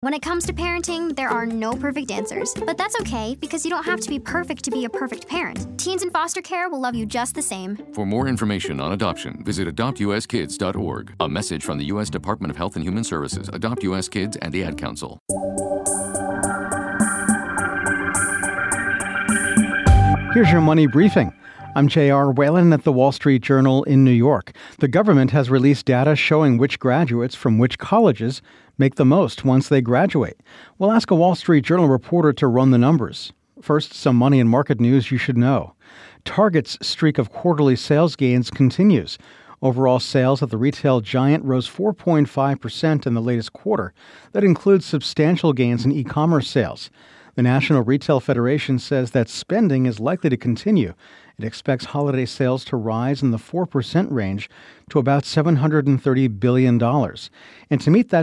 When it comes to parenting, there are no perfect answers. But that's okay, because you don't have to be perfect to be a perfect parent. Teens in foster care will love you just the same. For more information on adoption, visit adoptuskids.org. A message from the U.S. Department of Health and Human Services, Adopt U.S. Kids, and the Ad Council. Here's your money briefing. I'm J.R. Whalen at the Wall Street Journal in New York. The government has released data showing which graduates from which colleges make the most once they graduate. We'll ask a Wall Street Journal reporter to run the numbers. First, some money and market news you should know. Target's streak of quarterly sales gains continues. Overall sales at the retail giant rose 4.5% in the latest quarter. That includes substantial gains in e-commerce sales. The National Retail Federation says that spending is likely to continue. It expects holiday sales to rise in the 4% range to about $730 billion. And to meet that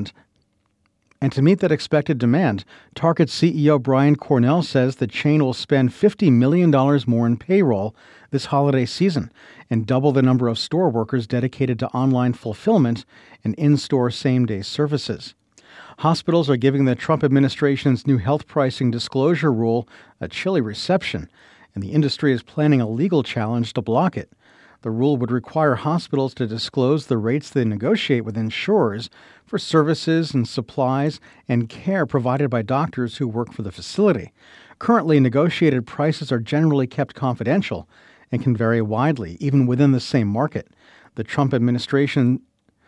expected demand, Target CEO Brian Cornell says the chain will spend $50 million more in payroll this holiday season and double the number of store workers dedicated to online fulfillment and in-store same-day services. Hospitals are giving the Trump administration's new health pricing disclosure rule a chilly reception, and the industry is planning a legal challenge to block it. The rule would require hospitals to disclose the rates they negotiate with insurers for services and supplies and care provided by doctors who work for the facility. Currently, negotiated prices are generally kept confidential and can vary widely, even within the same market. The Trump administration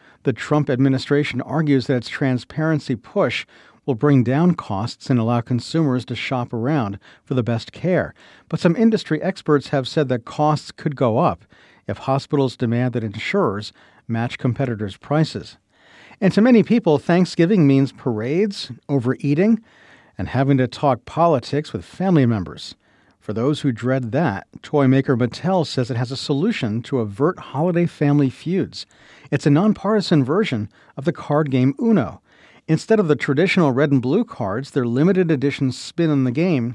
argues that its transparency push will bring down costs and allow consumers to shop around for the best care. But some industry experts have said that costs could go up if hospitals demand that insurers match competitors' prices. And to many people, Thanksgiving means parades, overeating, and having to talk politics with family members. For those who dread that, toy maker Mattel says it has a solution to avert holiday family feuds. It's a nonpartisan version of the card game Uno. Instead of the traditional red and blue cards, their limited edition spin on the game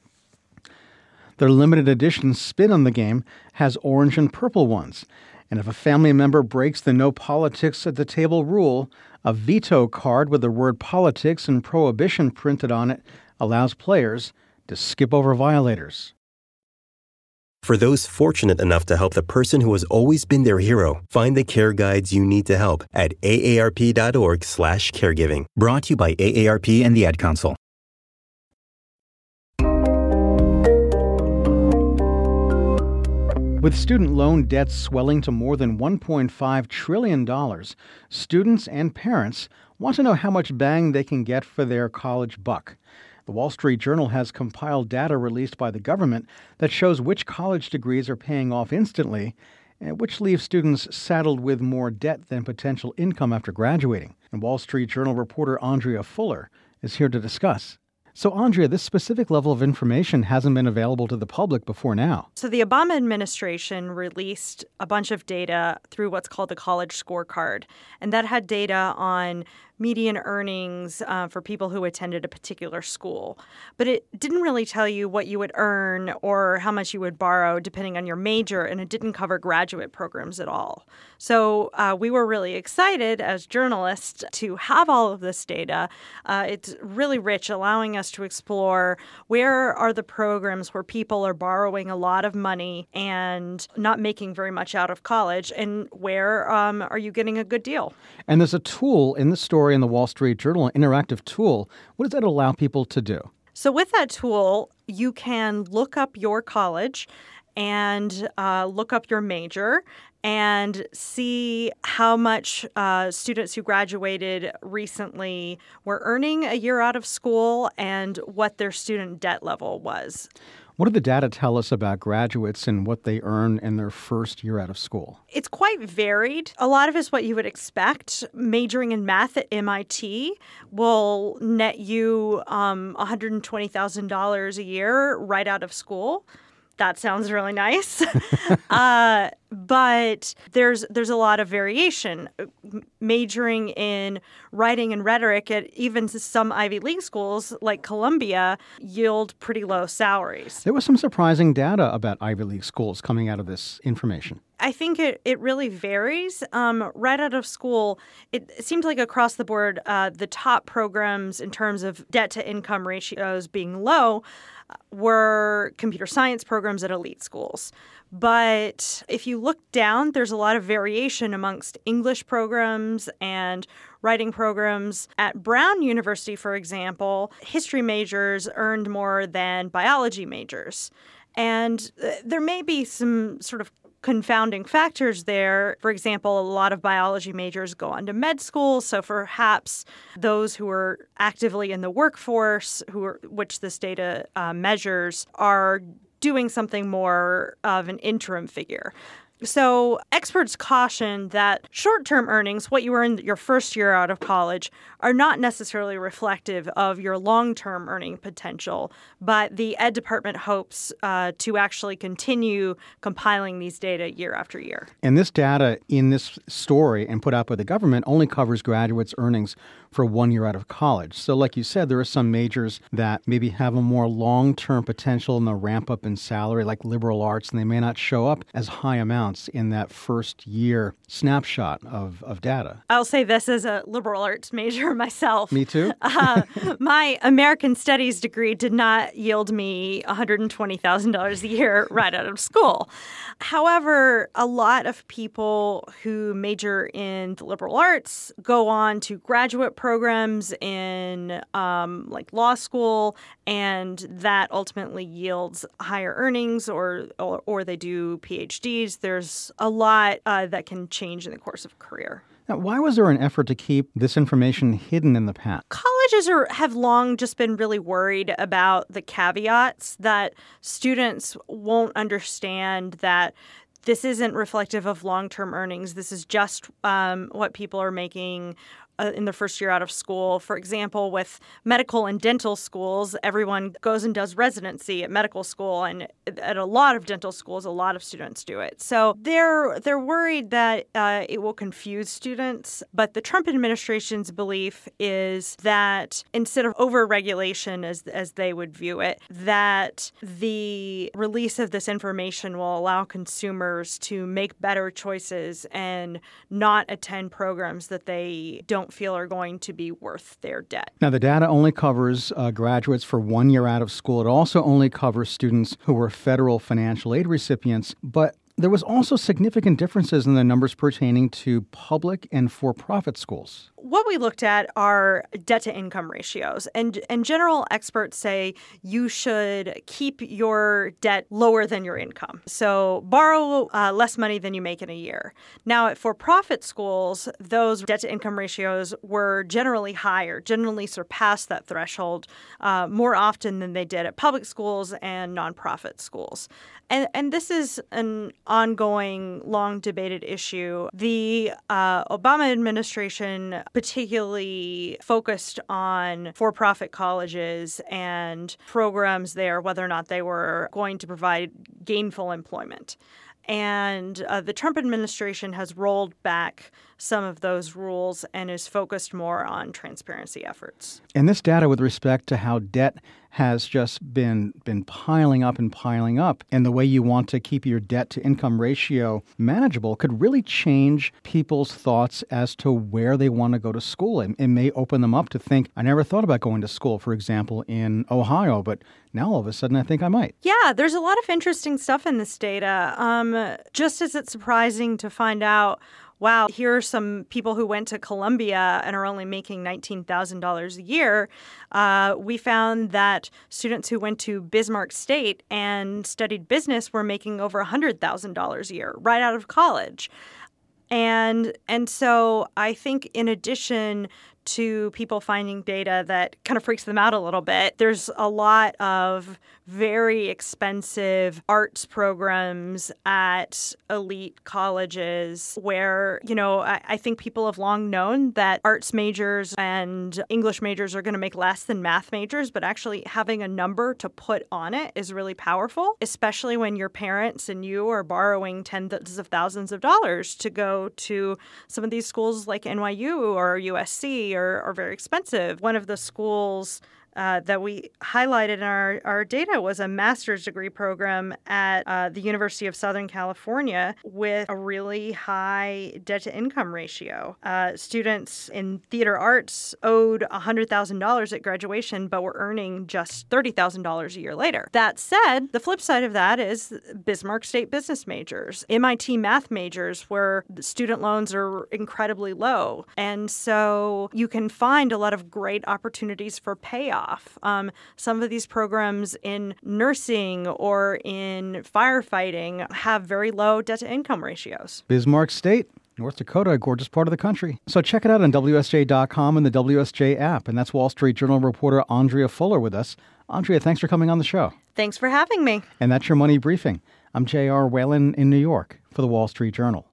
has orange and purple ones. And if a family member breaks the no politics at the table rule, a veto card with the word politics and prohibition printed on it allows players to skip over violators. For those fortunate enough to help the person who has always been their hero, find the care guides you need to help at aarp.org/caregiving. Brought to you by AARP and the Ad Council. With student loan debts swelling to more than $1.5 trillion, students and parents want to know how much bang they can get for their college buck. The Wall Street Journal has compiled data released by the government that shows which college degrees are paying off instantly and which leave students saddled with more debt than potential income after graduating. And Wall Street Journal reporter Andrea Fuller is here to discuss. So, Andrea, this specific level of information hasn't been available to the public before now. So the Obama administration released a bunch of data through what's called the College Scorecard, and that had data on median earnings for people who attended a particular school. But it didn't really tell you what you would earn or how much you would borrow depending on your major, and it didn't cover graduate programs at all. So we were really excited as journalists to have all of this data. It's really rich, allowing us to explore where are the programs where people are borrowing a lot of money and not making very much out of college, and where are you getting a good deal. And there's a tool in the story in the Wall Street Journal, an interactive tool. What does that allow people to do? So with that tool, you can look up your college and look up your major and see how much students who graduated recently were earning a year out of school and what their student debt level was. What do the data tell us about graduates and what they earn in their first year out of school? It's quite varied. A lot of it is what you would expect. Majoring in math at MIT will net you $120,000 a year right out of school. That sounds really nice. But there's a lot of variation. Majoring in writing and rhetoric at even some Ivy League schools like Columbia yield pretty low salaries. There was some surprising data about Ivy League schools coming out of this information. I think it really varies. Right out of school, it seemed like across the board, the top programs in terms of debt-to-income ratios being low were computer science programs at elite schools. But if you look down, there's a lot of variation amongst English programs and writing programs. At Brown University, for example, history majors earned more than biology majors. And there may be some sort of confounding factors there. For example, a lot of biology majors go on to med school, so perhaps those who are actively in the workforce, which this data measures, are doing something more of an interim figure. So experts caution that short-term earnings, what you earn your first year out of college, are not necessarily reflective of your long-term earning potential, but the Ed Department hopes to actually continue compiling these data year after year. And this data in this story and put out by the government only covers graduates' earnings for 1 year out of college. So like you said, there are some majors that maybe have a more long-term potential in the ramp up in salary, like liberal arts, and they may not show up as high amounts in that first year snapshot of data. I'll say this as a liberal arts major myself. Me too. My American Studies degree did not yield me $120,000 a year right out of school. However, a lot of people who major in the liberal arts go on to graduate programs in like law school, and that ultimately yields higher earnings, or they do PhDs. There's a lot that can change in the course of a career. Now, why was there an effort to keep this information hidden in the past? Colleges have long just been really worried about the caveats that students won't understand that this isn't reflective of long-term earnings. This is just what people are making in the first year out of school. For example, with medical and dental schools, everyone goes and does residency at medical school, and at a lot of dental schools, a lot of students do it. So they're worried that it will confuse students. But the Trump administration's belief is that instead of over-regulation, as they would view it, that the release of this information will allow consumers to make better choices and not attend programs that they don't feel are going to be worth their debt. Now, the data only covers graduates for 1 year out of school. It also only covers students who were federal financial aid recipients, but there was also significant differences in the numbers pertaining to public and for-profit schools. What we looked at are debt-to-income ratios. And general experts say you should keep your debt lower than your income. So borrow less money than you make in a year. Now, at for-profit schools, those debt-to-income ratios were generally higher, generally surpassed that threshold more often than they did at public schools and nonprofit schools. And this is an ongoing, long-debated issue. The Obama administration particularly focused on for-profit colleges and programs there, whether or not they were going to provide gainful employment. And the Trump administration has rolled back some of those rules and is focused more on transparency efforts. And this data with respect to how debt has just been piling up, and the way you want to keep your debt-to-income ratio manageable could really change people's thoughts as to where they want to go to school. It may open them up to think, I never thought about going to school, for example, in Ohio, but now all of a sudden I think I might. Yeah, there's a lot of interesting stuff in this data. Just as it's surprising to find out, wow, here are some people who went to Columbia and are only making $19,000 a year. We found that students who went to Bismarck State and studied business were making over $100,000 a year right out of college. And so I think in addition to people finding data that kind of freaks them out a little bit. There's a lot of very expensive arts programs at elite colleges where, I think people have long known that arts majors and English majors are going to make less than math majors, but actually having a number to put on it is really powerful, especially when your parents and you are borrowing tens of thousands of dollars to go to some of these schools like NYU or USC are very expensive. One of the schools that we highlighted in our data was a master's degree program at the University of Southern California with a really high debt-to-income ratio. Students in theater arts owed $100,000 at graduation, but were earning just $30,000 a year later. That said, the flip side of that is Bismarck State business majors, MIT math majors, where the student loans are incredibly low. And so you can find a lot of great opportunities for payoff. Some of these programs in nursing or in firefighting have very low debt-to-income ratios. Bismarck State, North Dakota, a gorgeous part of the country. So check it out on WSJ.com and the WSJ app. And that's Wall Street Journal reporter Andrea Fuller with us. Andrea, thanks for coming on the show. Thanks for having me. And that's your Money Briefing. I'm J.R. Whalen in New York for the Wall Street Journal.